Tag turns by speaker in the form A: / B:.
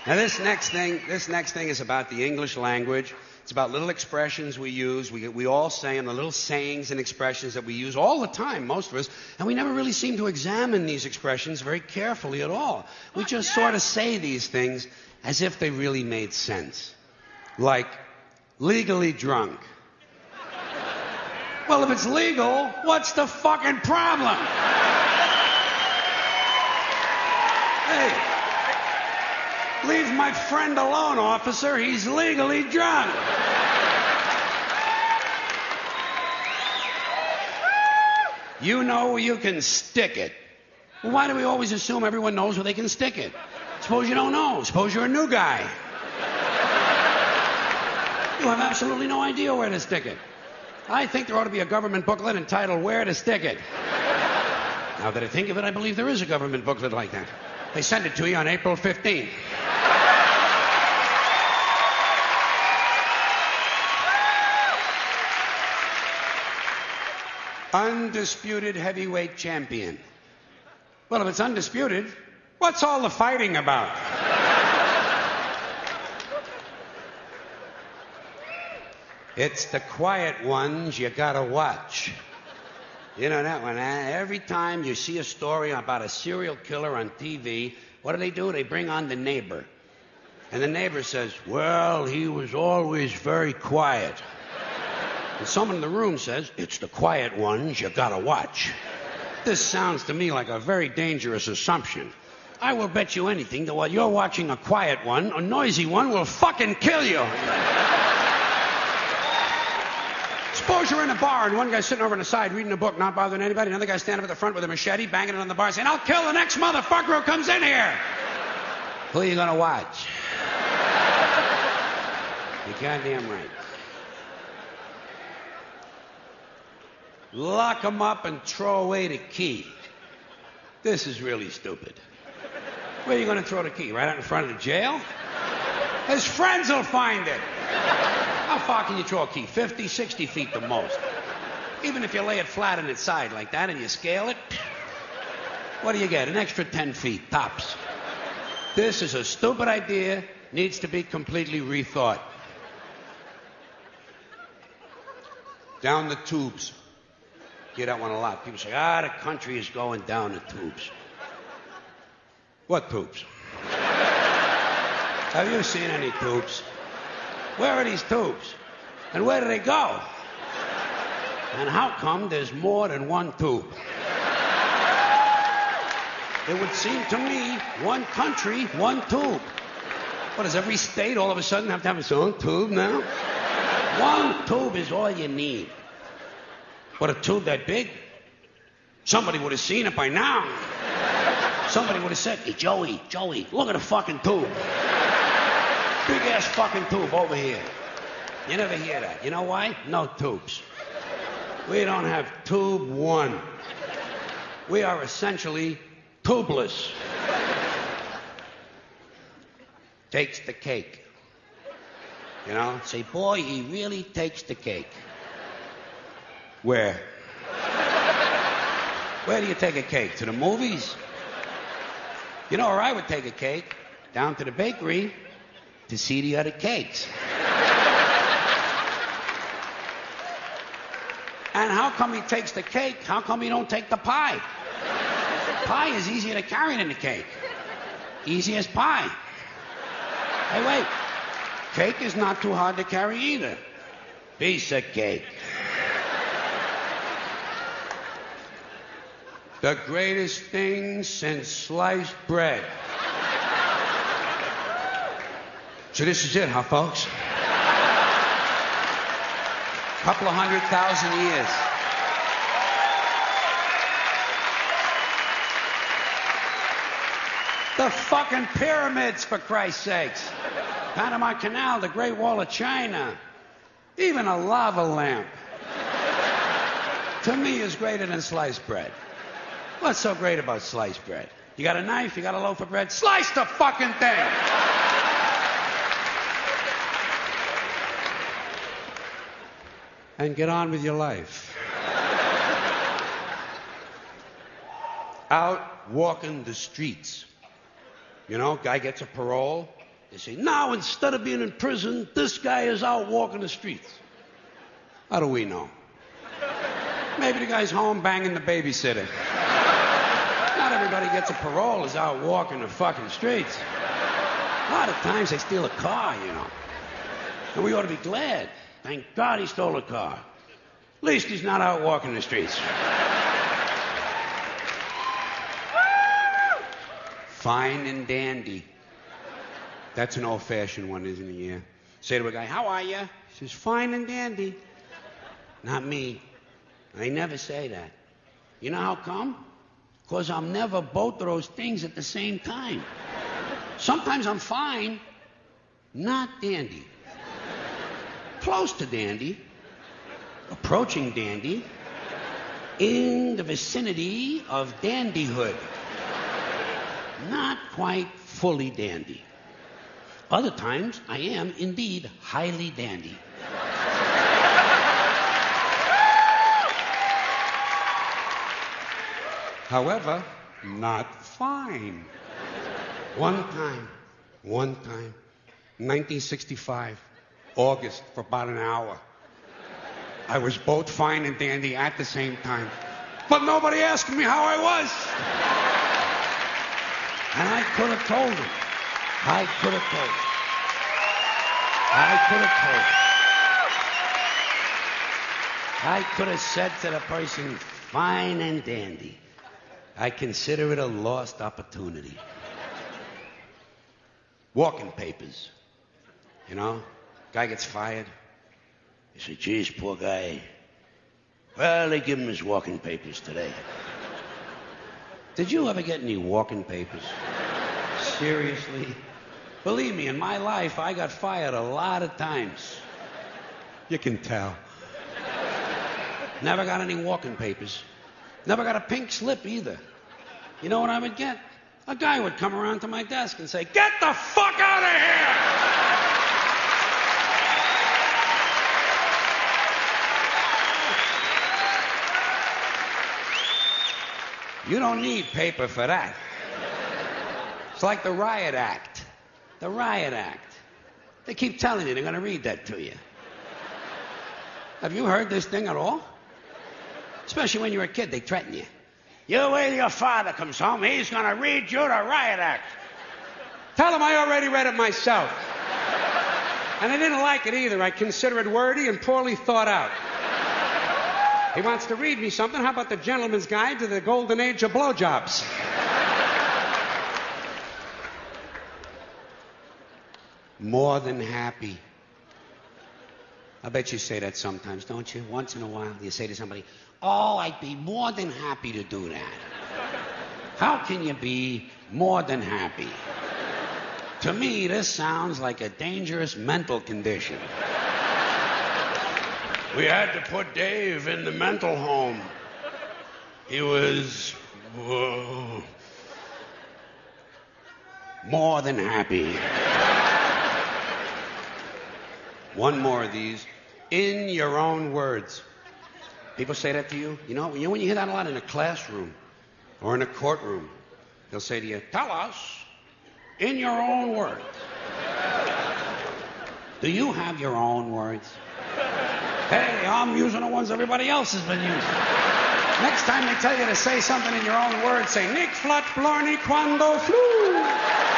A: Now, this next thing is about the English language. It's about little expressions we use. We all say them, the little sayings and expressions that we use all the time, most of us, and we never really seem to examine these expressions very carefully at all. We just sort of say these things as if they really made sense. Like, legally drunk. Well, if it's legal, what's the fucking problem? Hey, leave my friend alone, officer. He's legally drunk. You know you can stick it. Well, why do we always assume everyone knows where they can stick it? Suppose you don't know. Suppose you're a new guy. You have absolutely no idea where to stick it. I think there ought to be a government booklet entitled Where to Stick It. Now that I think of it, I believe there is a government booklet like that. They sent it to you on April 15th. Undisputed heavyweight champion. Well, if it's undisputed, what's all the fighting about? It's the quiet ones you gotta watch. You know that one, huh? Every time you see a story about a serial killer on TV, what do? They bring on the neighbor. And the neighbor says, well, he was always very quiet. And someone in the room says, it's the quiet ones you gotta watch. This sounds to me like a very dangerous assumption. I will bet you anything that while you're watching a quiet one, a noisy one will fucking kill you. Suppose you're in a bar and one guy's sitting over on the side reading a book, not bothering anybody. Another guy's standing up at the front with a machete, banging it on the bar, saying, I'll kill the next motherfucker who comes in here. Who are you gonna watch? You're goddamn right. Lock him up and throw away the key. This is really stupid. Where are you gonna throw the key? Right out in front of the jail? His friends will find it. How far can you throw a key? 50, 60 feet the most. Even if you lay it flat on its side like that and you scale it, what do you get? An extra 10 feet, tops. This is a stupid idea, needs to be completely rethought. Down the tubes. Hear that one a lot. People say, the country is going down the tubes. What tubes? Have you seen any tubes? Where are these tubes? And where do they go? And how come there's more than one tube? It would seem to me, one country, one tube. What, does every state all of a sudden have to have its own tube now? One tube is all you need. What, a tube that big? Somebody would have seen it by now. Somebody would have said, hey, Joey, look at the fucking tube. Big-ass fucking tube over here. You never hear that. You know why? No tubes. We don't have tube one. We are essentially tubeless. Takes the cake. You know? Say, boy, he really takes the cake. Where? Where do you take a cake? To the movies? You know where I would take a cake? Down to the bakery to see the other cakes. And how come he takes the cake? How come he don't take the pie? Pie is easier to carry than the cake. Easy as pie. Hey, wait. Cake is not too hard to carry either. Piece of cake. The greatest thing since sliced bread. So this is it, huh, folks? Couple of 100,000 years. The fucking pyramids, for Christ's sakes. Panama Canal, the Great Wall of China. Even a lava lamp. To me, is greater than sliced bread. What's so great about sliced bread? You got a knife, you got a loaf of bread, slice the fucking thing! And get on with your life. Out walking the streets. You know, guy gets a parole, They say, now instead of being in prison, this guy is out walking the streets. How do we know? Maybe the guy's home banging the babysitter. Not everybody gets a parole is out walking the fucking streets. A lot of times they steal a car, you know. And we ought to be glad. Thank God he stole a car. At least he's not out walking the streets. Fine and dandy. That's an old-fashioned one, isn't it? Yeah. Say to a guy, how are you? He says, fine and dandy. Not me. I never say that. You know how come? Because I'm never both of those things at the same time. Sometimes I'm fine, not dandy. Close to dandy. Approaching dandy. In the vicinity of dandyhood. Not quite fully dandy. Other times, I am indeed highly dandy. However, not fine. One time, 1965, August, for about an hour. I was both fine and dandy at the same time. But nobody asked me how I was. And I could have told him. I could have told him. I could have said to the person, fine and dandy. I consider it a lost opportunity. Walking papers. You know, guy gets fired. You say, geez, poor guy. Well, they give him his walking papers today. Did you ever get any walking papers? Seriously? Believe me, in my life, I got fired a lot of times. You can tell. Never got any walking papers. Never got a pink slip either. You know what I would get? A guy would come around to my desk and say, get the fuck out of here! You don't need paper for that. It's like the Riot Act. The Riot Act. They keep telling you they're going to read that to you. Have you heard this thing at all? Especially when you're a kid, they threaten you. You wait till your father comes home, he's going to read you the Riot Act. Tell him I already read it myself. And I didn't like it either. I consider it wordy and poorly thought out. He wants to read me something. How about the Gentleman's Guide to the Golden Age of Blowjobs? More than happy. I bet you say that sometimes, don't you? Once in a while, you say to somebody, oh, I'd be more than happy to do that. How can you be more than happy? To me, this sounds like a dangerous mental condition. We had to put Dave in the mental home. He was more than happy. One more of these. In your own words. People say that to you. You know when you hear that a lot in a classroom or in a courtroom, they'll say to you, tell us in your own words. Do you have your own words? Hey, I'm using the ones everybody else has been using. Next time they tell you to say something in your own words, say, Nick Flat Blarney Quando Flu.